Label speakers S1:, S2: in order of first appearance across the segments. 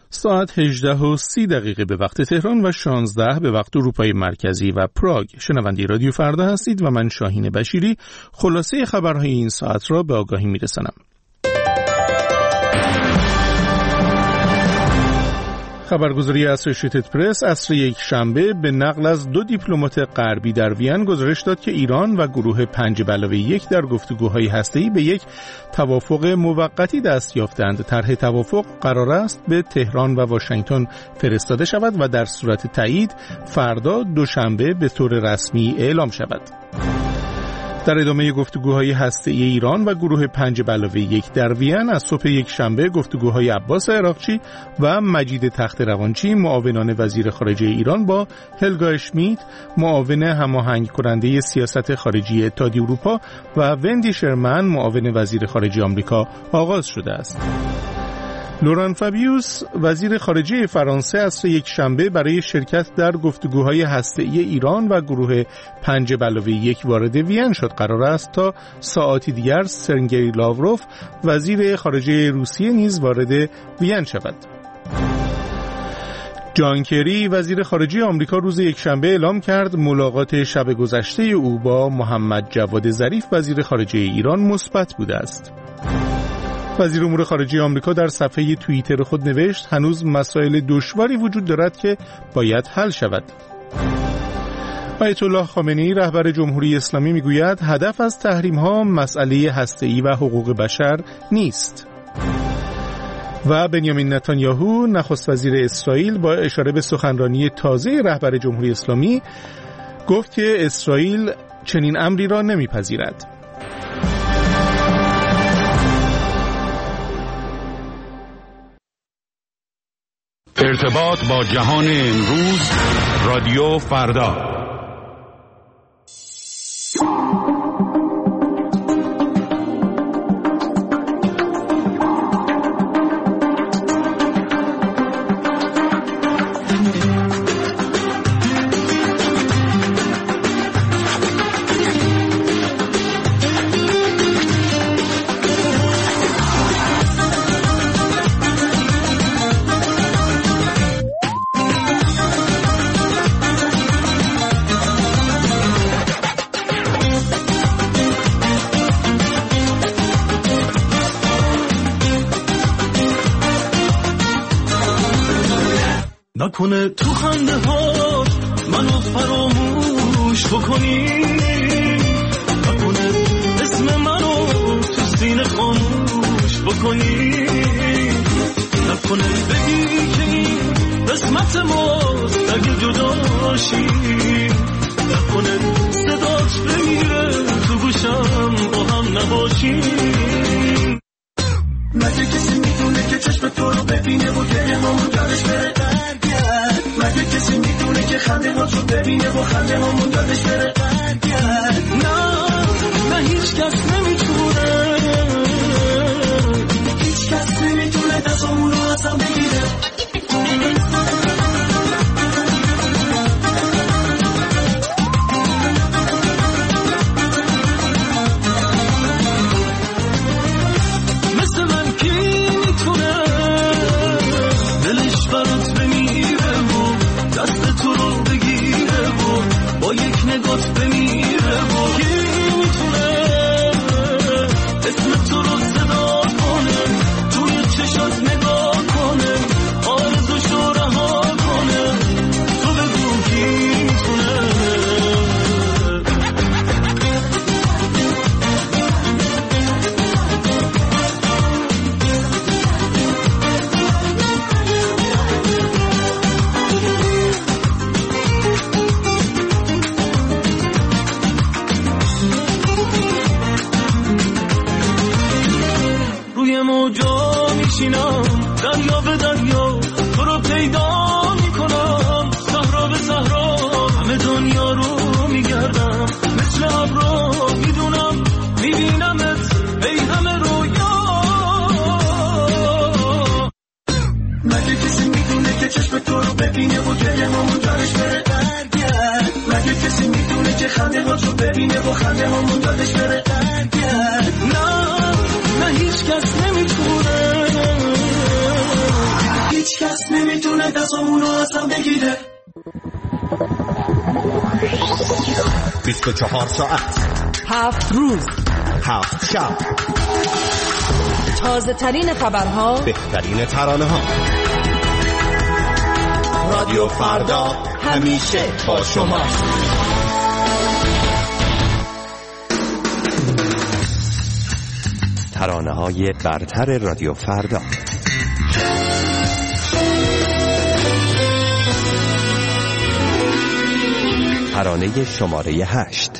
S1: ساعت 18:30 به وقت تهران و 16 به وقت اروپای مرکزی و پراگ. شنونده رادیو فردا هستید و من شاهین بشیری خلاصه خبرهای این ساعت را به آگاهی میرسانم. خبرگزاری اسوسییتد پرس عصر یک شنبه به نقل از 2 دیپلمات غربی در وین گزارش داد که ایران و گروه 5+1 در گفتگوهای هسته‌ای به یک توافق موقتی دست یافتند. طرح توافق قرار است به تهران و واشنگتن فرستاده شود و در صورت تایید فردا دوشنبه به طور رسمی اعلام شود. در ادامه گفتگوهای هسته‌ای ایران و گروه 5+1 در وین از صبح یک شنبه گفتگوهای عباس عراقچی و مجید تخت روانچی معاونان وزیر خارجه ایران با هلگا اشمیت معاون هماهنگ کننده سیاست خارجی اتحادیه اروپا و وندی شرمن معاون وزیر خارجه آمریکا آغاز شده است. لوران فابیوس وزیر خارجه فرانسه عصر یک شنبه برای شرکت در گفتگوهای هسته‌ای ایران و گروه 5+1 وارد وین شد. قرار است تا ساعاتی دیگر سرگئی لاوروف وزیر خارجه روسیه نیز وارد وین شود. جان کری وزیر خارجه آمریکا روز یکشنبه اعلام کرد ملاقات شب گذشته او با محمد جواد ظریف وزیر خارجه ایران مثبت بوده است. وزیر امور خارجه آمریکا در صفحه توییتر خود نوشت هنوز مسائل دشواری وجود دارد که باید حل شود. آیت الله خامنه‌ای رهبر جمهوری اسلامی میگوید هدف از تحریم‌ها مسئله هسته‌ای و حقوق بشر نیست. و بنیامین نتانیاهو نخست وزیر اسرائیل با اشاره به سخنرانی تازه رهبر جمهوری اسلامی گفت که اسرائیل چنین امری را نمیپذیرد.
S2: ارتباط با جهان امروز، رادیو فردا.
S3: نکنه تو خنده ها منو فراموش بکنی، نکنه اسم منو تو سینه خاموش بکنی، نکنه بگی که این قسمت ماست اگه جداشی، نکنه صدات بمیره تو گوشم با هم نباشی. مگه کسی میدونه که چشم تو رو ببینه و گریه همون دارش بره برگرد؟ مگه کسی میدونه که خنده ها تو ببینه و خنده همون دارش بره برگرد؟ نه هیچ کس نمیتونه، هیچ کس نمیتونه دستامون رو ازم بگیره. نگات بمیره و کی میتونه اسم تو رو صدا کنه، توی چشات نگاه کنه، آرزوشو رها کنه، تو بگو کی میتونه. دریا به دریا تو رو پیدا میکنم، صحرا به صحرا همه دنیا رو میگردم، مثل ابرا میدونم میبینمت ای همه رویا. مگه کسی میدونه که چشم تو رو ببینه و گریه همون دارش بره برگرد؟ مگه کسی میدونه که خنده ها تو ببینه و خنده همون دارش بره برگرد؟ نه هیچ کس نمیتونه، هیچ کس نمیتونه دستامونو اصلا بگیره.
S4: 24 ساعت
S5: 7 روز
S4: 7 شب،
S5: تازه ترین خبرها،
S4: بهترین ترانه ها. رادیو فردا همیشه با شما. ترانه های برتر رادیو فردا. ترانه شماره 8.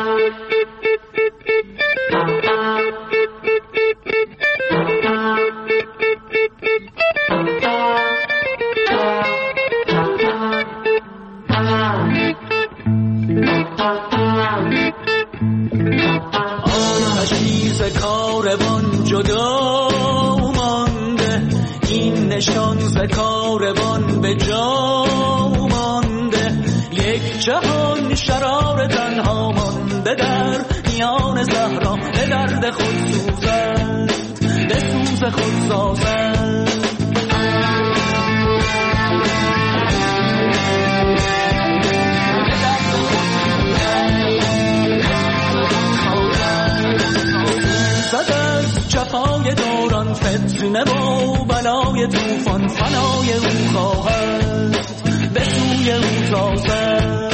S3: کاروان جدا مانده، این نشان ز کاروان به جا مانده. یک جهان شرار تنها مانده در میان صحرا، به درد خود سوزد، به سوز خود سازد. جفای دوران، فتنه و بلای توفان، فنای او خواهد، به سوی او تازد.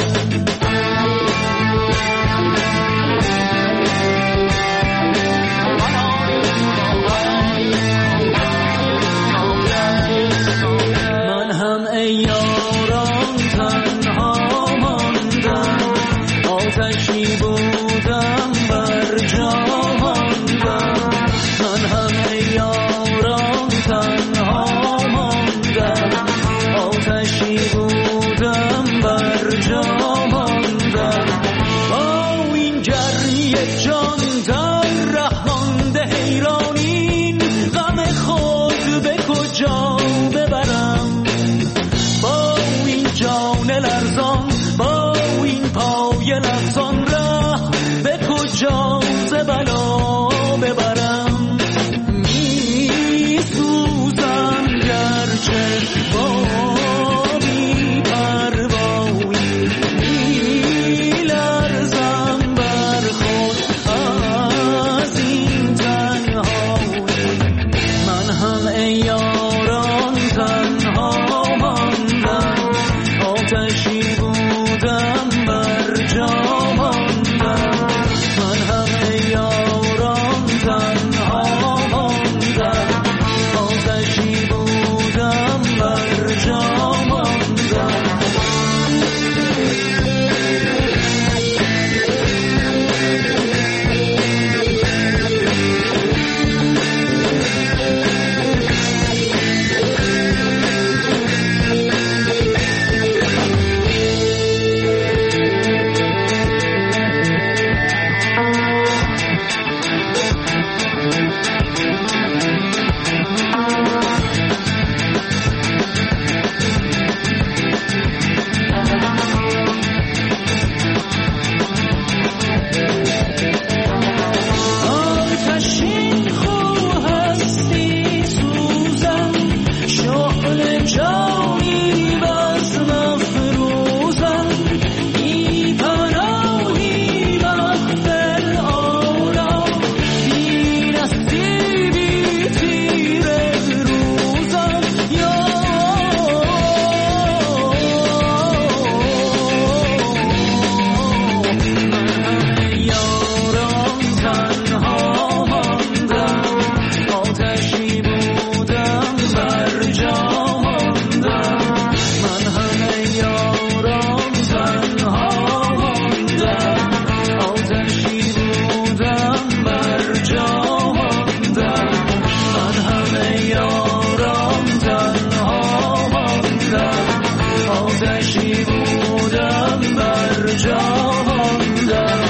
S3: من هم ای یاران تنها ماندم، آتشی بودم بر جا ماندم. من هم ای یاران تنها ماندم، آتشی بودم بر جا ماندم. با این گرمی جان در ره مانده حیران، این غم خود به کجا ببرم. با این جان لرزان، با این پای لرزان، ره به کجا ز بلا ببرم. می سوزم گرچه با بی پروایی، می لرزم بر خود از این تنهایی. من هم ای یاران تنها ماندم، آتشی بودم بر جا ماندم. من هم ای یاران تنها ماندم، آتشی بودم بر جا ماندم. آتشین خو هستی سوزم، شعله جانی بس مفروزم. بی پناهی مغفر آرام، بی نصیبی تیر روزم. یاران تنها ماندم، آتشی بودم بر جا ماندم. من هم یاران تنها ماندم، آتشی بودم بر جا ماندم. من هم یاران تنها ماندم، آتشی بودم بر جا ماندم.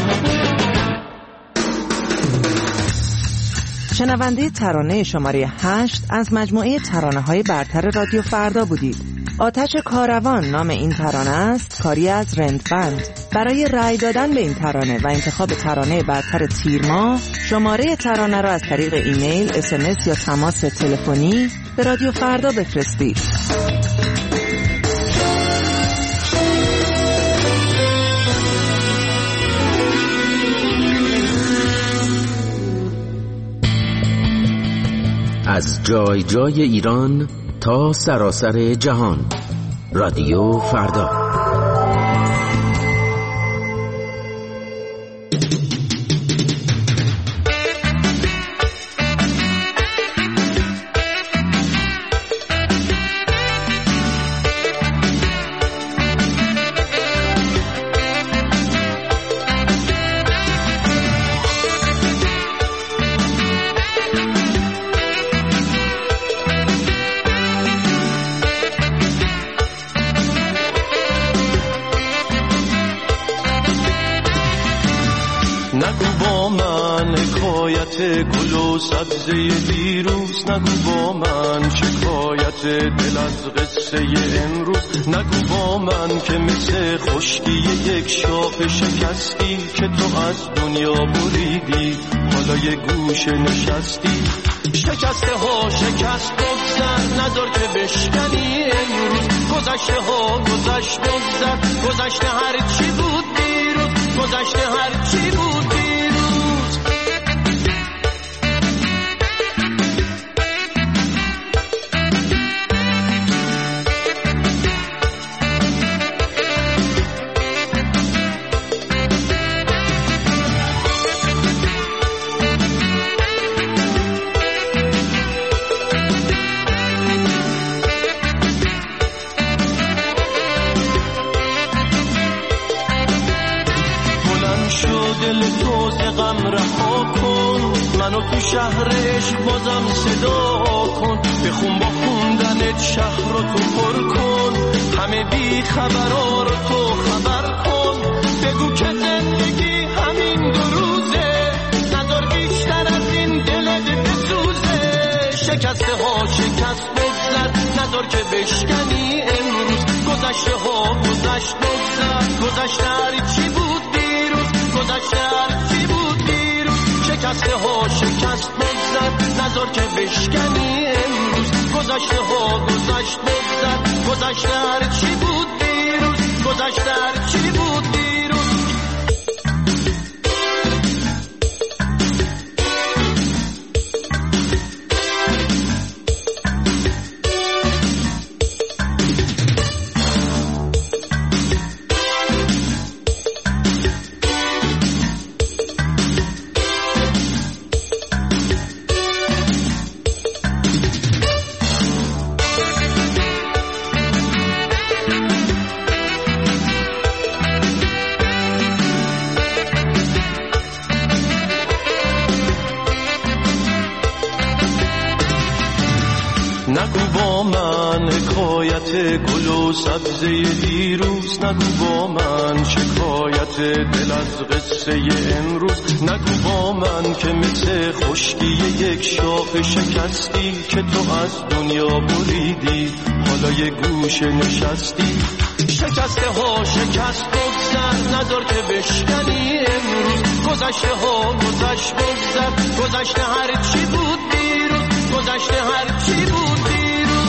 S5: شنونده ترانه شماره 8 از مجموعه ترانه‌های برتر رادیو فردا بودید. آتش کاروان نام این ترانه است، کاری از رندبند. برای رأی دادن به این ترانه و انتخاب ترانه برتر تیر ماه، شماره ترانه را از طریق ایمیل، SMS یا تماس تلفنی به رادیو فردا بفرستید.
S6: از جای جای ایران تا سراسر جهان، رادیو فردا.
S3: نگو با من حکایت گل و سبزه دیروز، نگو با من شکایت دل از قصه امروز، نگو با من که مثل خشکی یک شاخ شکستی که تو از دنیا بریدی، حالا یه گوشه نشستی. شکسته ها شکست بگذر، نذار که بشکنی امروز، گذشته ها گذشت بگذر، گذشته هر چی بود دیروز، گذشته هر چی بود دیروز. دل تو ز غم رها کن، منو تو شهر عشق بازم صدا کن، بخون با خوندنت شهر رو تو پر کن، همه بی خبرها رو تو خبر کن، بگو که زندگی همین دو روزه، نذار بیشتر از این دلت بسوزه. شکسته ها شکست بگذر، نذار که بشکنی امروز، گذشته ها گذشت بگذر، گذشته هر چی بود دیروز، گذشته هر چی بود دیروز. شکسته ها شکست بگذر، نذار که بشکنی امروز، گذشته ها گذشت بگذر، گذشته هر چی بود دیروز، گذشته هر چی بود دیروز. نگو با من حکایت گل و سبزه دیروز، نگو با من شکایت دل از قصه امروز، نگو با من که مثل خشکی یک شاخ شکستی که تو از دنیا بریدی، حالا یه گوشه نشستی. شکسته ها شکست بگذر، نذار که بشکنی امروز، گذشته ها گذشت بگذر، گذشته هر چی بود دیروز، گذشته هر چی بود دیروز.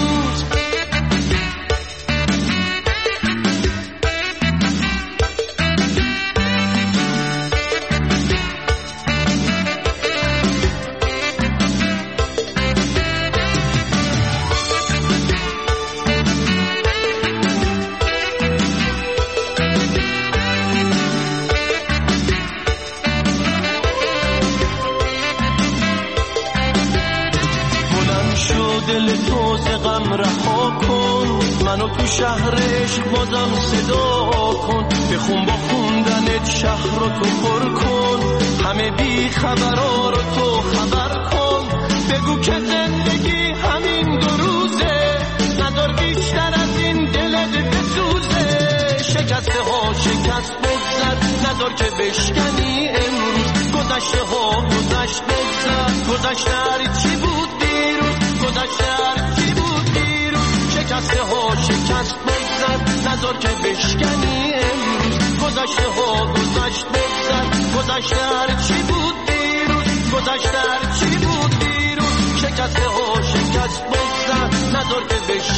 S3: دل تو ز غم رها کن، منو تو شهر عشق بازم صدا کن، بخون با خوندنت شهر رو تو پر کن، همه بی خبرها رو تو خبر کن، بگو که زندگی همین دو روزه، نذار بیشتر از این دلت بسوزه. شکسته ها شکست بگذر، نذار که بشکنی امروز، گذشته ها گذشت بگذر، گذشته هر چی بود دیروز، گذشته هر چی بود دیروز. شکسته ها شکست بگذر، نذار که بشکنی امروز، گذشته ها گذشت بگذر، گذشته هر چی بود دیروز، گذشته هر چی بود دیروز. شکسته ها شکست بگذر، نذار که